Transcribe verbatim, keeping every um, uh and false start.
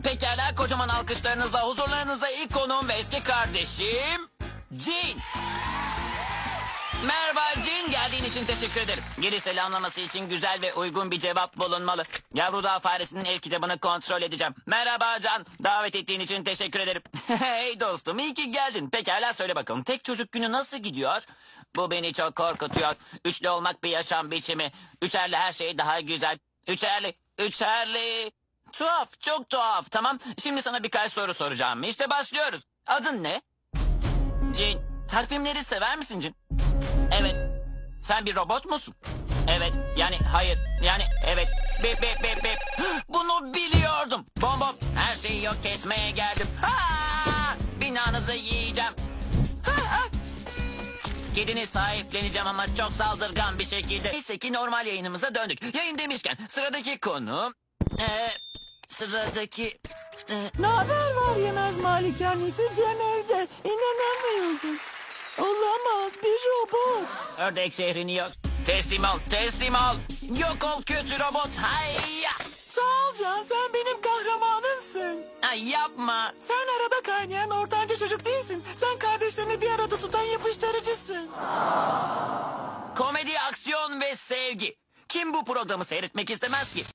Pekala, kocaman alkışlarınızla huzurlarınızda ilk konuğum ve eski kardeşim Jean. Merhaba Jean, geldiğin için teşekkür ederim. Geri selamlaması için güzel ve uygun bir cevap bulunmalı. Yavru dağ faresinin el kitabını kontrol edeceğim. Merhaba Can, davet ettiğin için teşekkür ederim. Hey dostum, iyi ki geldin. Pekala, söyle bakalım, tek çocuk günü nasıl gidiyor? Bu beni çok korkutuyor. Üçlü olmak bir yaşam biçimi. Üçerli her şey daha güzel. Üçerli, üçerli. Tuhaf, çok tuhaf. Tamam, şimdi sana birkaç soru soracağım. İşte başlıyoruz. Adın ne? Jean, takvimleri sever misin Jean? Evet. Sen bir robot musun? Evet. Yani hayır. Yani evet. Bip bip bip bip. Bunu biliyordum. Bom bom. Her şeyi yok etmeye geldim. Ha! Binanızı yiyeceğim. Ha! Kedini sahipleneceğim ama çok saldırgan bir şekilde. Neyse ki normal yayınımıza döndük. Yayın demişken sıradaki konu... Ee, sıradaki... E, Ne haber var yemez malikanesi Cem evde. İnanamıyorum. Olamaz, bir robot. ördek şehrini yok. Teslim ol, teslim ol. Yok ol kötü robot. Hayya. Sağ ol Can, sen benim kahramanımsın. Ay yapma. Sen arada kaynayan ortanca çocuk değilsin. Sen kardeşlerini bir arada tutan yapıştırıcısın. Komedi, aksiyon ve sevgi. Kim bu programı seyretmek istemez ki?